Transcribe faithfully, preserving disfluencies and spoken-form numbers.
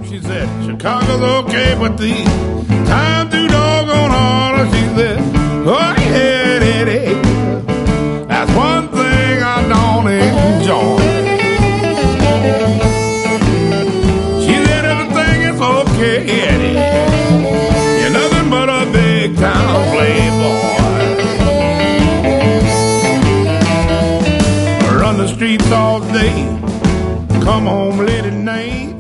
She said, Chicago's okay, but the time too doggone hard. She said, oh yeah, it is. That's one thing I don't enjoy. She said, everything is okay, it is. You're nothing but a big town playboy. Run the streets all day, come home late at night.